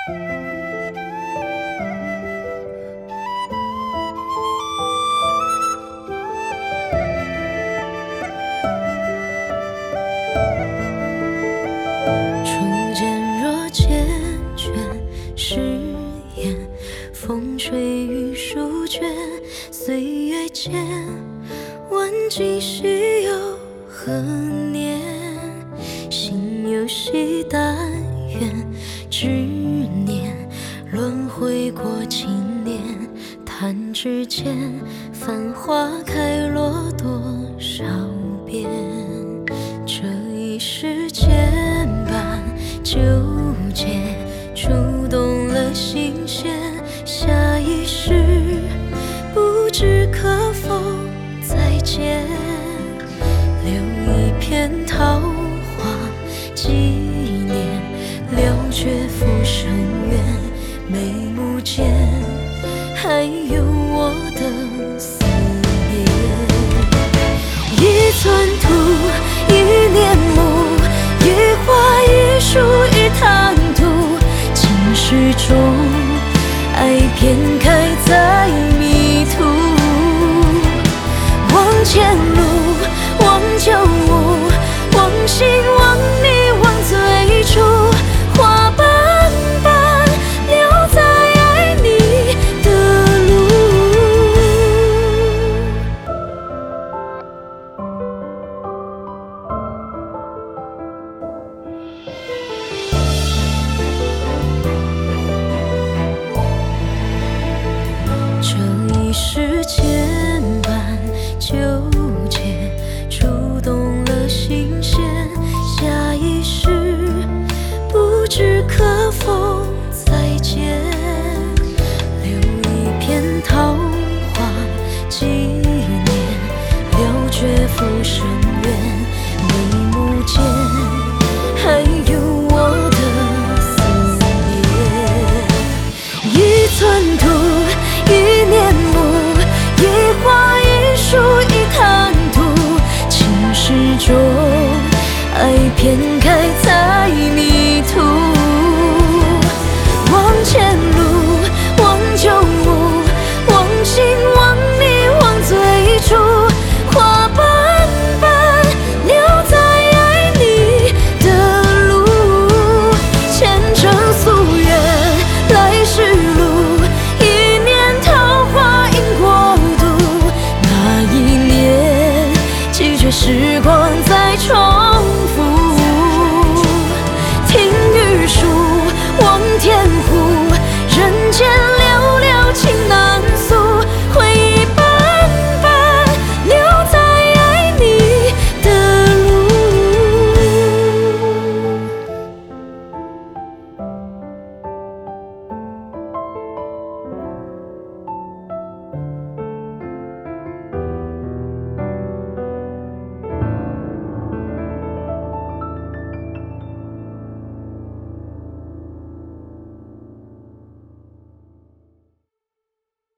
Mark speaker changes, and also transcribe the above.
Speaker 1: 初见若缱绻誓言，风吹雨书卷，岁月间，问今夕又何年？心有惜但愿执念，轮回过经年，弹指间，繁花开落多少遍？这一世牵绊纠结，触动了心弦。下一世，不知可否再见。留一片桃花纪念，了却浮生缘。眉目间，还有我的思念。一寸土，一年木，一花一树一滩土。今世中，爱偏开在迷途。望前路，望旧物，望心，望你，望最初。花瓣瓣留在爱你的路。这一世牵绊纠结，触动了心弦。下一世，不知可否再见。留一片桃花纪念，了却浮生缘。眉目间，